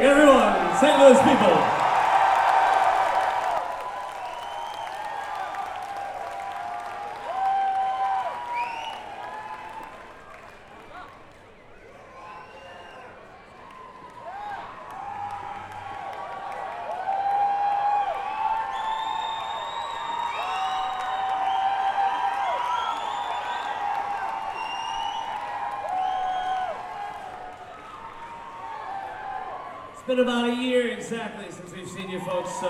everyone, St. Louis people. It's been about a year exactly since we've seen you folks, so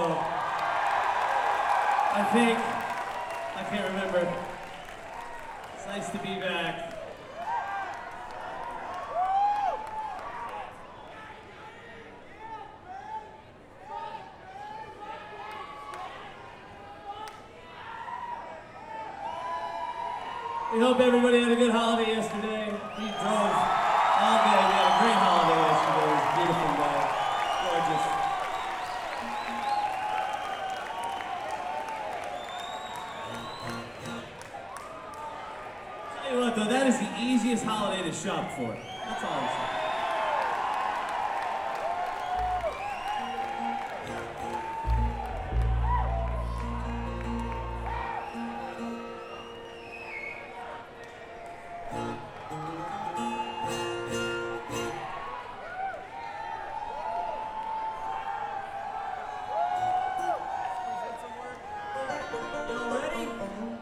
I can't remember. It's nice to be back. We hope everybody had a good holiday yesterday. We drove all day. We had a great holiday yesterday. It was a beautiful day. Gorgeous. Tell you what though, that is the easiest holiday to shop for. That's all I'm saying.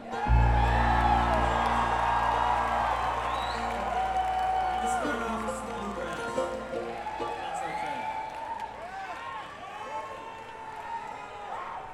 Start off